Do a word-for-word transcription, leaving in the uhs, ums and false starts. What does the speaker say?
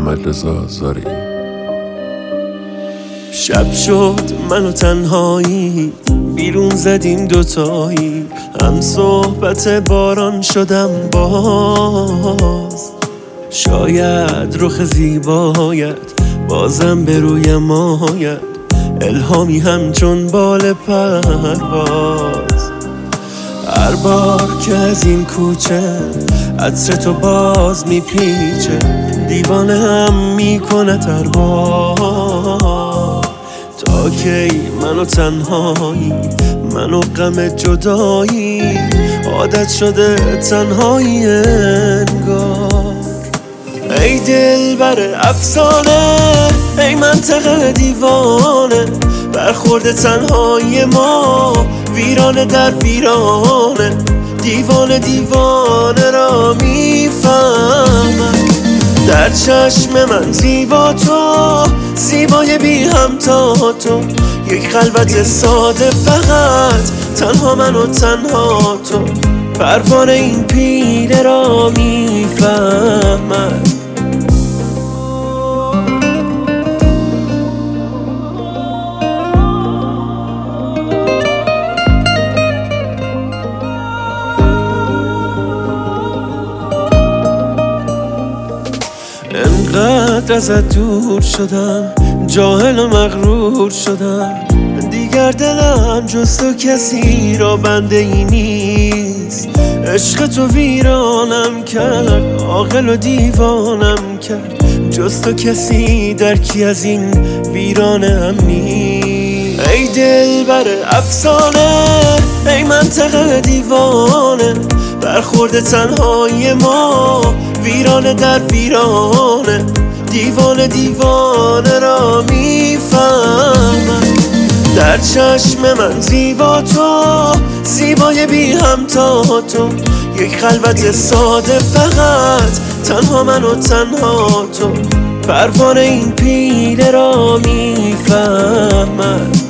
محمد رضا زاری. شب شد من و تنهایی، بیرون زدیم دوتایی، هم صحبت باران شدم باز. شاید رخ زیبایت بازم به رویم آید، الهامی همچون بال پرواز. هر بار که از این کوچه عطر تو باز میپیچه، دیوانه هم میکند هر بار. تا کی من و تنهایی، من و غم جدایی، عادت شده تنهایی انگار. ای دلبر افسانه، ای منطقه دیوانه، برخورد تنهایی ما ویرانه در ویرانه. دیوانه دیوانه را میفهمم، در چشم من زیبا تو، زیبای بی همتا تو. یک خلوت ساده فقط، تنها من و تنها تو. پروانه این پیله را میفهمم. انقدر ازت دور شدم، جاهل و مغرور شدم، دیگر دلم جز تو کسی را بنده ای نیست. عشق تو ویرانم کرد، عاقل و دیوانم کرد، جز تو کسی درکی از این ویرانه هم نیست. ای دلبر افسانه، ای منطقه دیوانه، برخورد تنهایی ما ویرانه در ویرانه. دیوانه دیوانه را میفهمم، در چشم من زیبا تو، زیبای بی همتا تو. یک خلوت ساده فقط، تنها من و تنها تو. پروانه این پیله را میفهمم.